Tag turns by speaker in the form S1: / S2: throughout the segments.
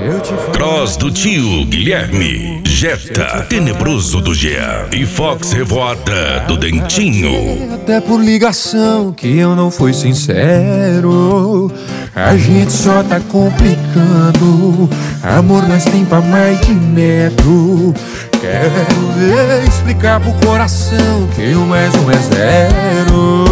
S1: Cross do tio Guilherme, Jetta, Tenebroso do Gea e Fox Revoada do Dentinho.
S2: Até por ligação que eu não fui sincero, a gente só tá complicando. Amor nós tem pra mais de metro. Quero ver explicar pro coração que o mais um é zero.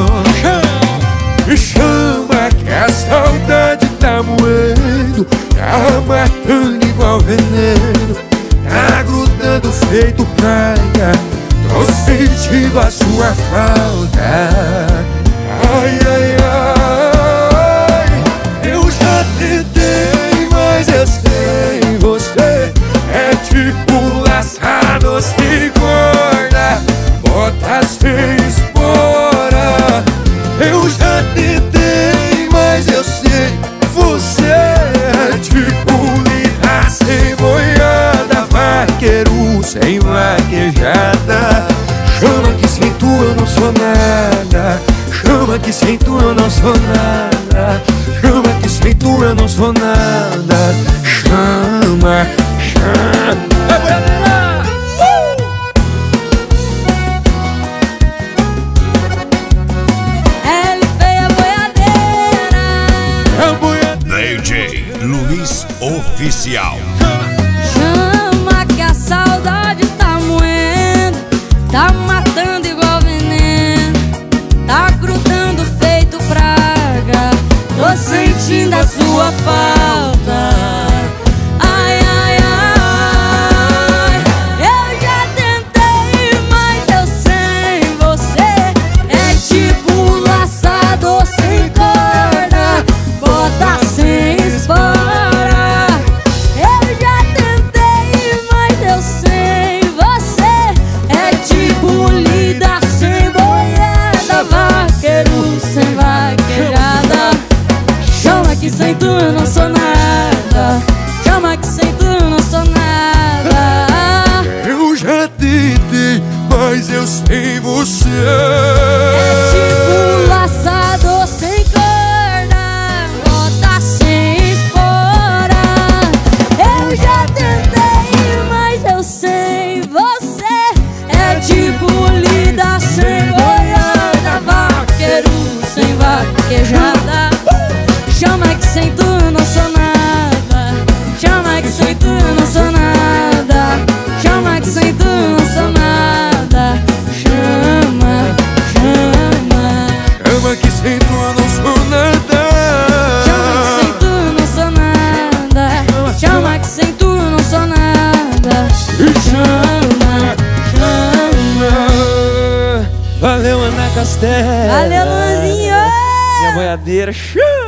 S2: Chama que a saudade tá moendo, tá matando igual veneno, tá grudando feito praia. Tô sentindo a sua falta. Ai, ai, ai. Eu já tentei, mas eu sei, você é tipo laçado sem corda, bota sem espora. Eu já tentei, mas eu sei, você é tipo lida sem boiada, vaqueiro sem vaquejada. Chama que sem tu eu não sou nada, chama que sem tu eu não sou nada, chama que sem tu eu não sou nada. Chama, chama.
S1: Luiz Oficial.
S3: Chama que a saudade tá moendo, tá matando igual veneno, tá grudando feito praga. Tô sentindo a sua falta. Ai, ai, ai. Eu já tentei, mas eu sem você é tipo laçador sem corda, bota sem espora. Sem tu eu não sou nada, chama que sem tu eu não sou nada.
S2: Eu já tentei, mas eu sei você
S3: é tipo laçador sem corda, bota sem espora. Eu já tentei, mas eu sei, você é tipo lida sem boiada, vaqueiro sem vaquejada. Chama que sem tu eu não sou nada, chama que sem tu eu não sou nada, chama que sem tu eu não sou nada. Chama, chama.
S2: Chama que sem tu eu não sou nada,
S3: chama que sem tu eu não sou nada, chama que sem tu eu não sou nada. Chama, chama.
S2: Valeu, Ana Castelo.
S3: Valeu, Luzinho.
S2: Minha boiadeira.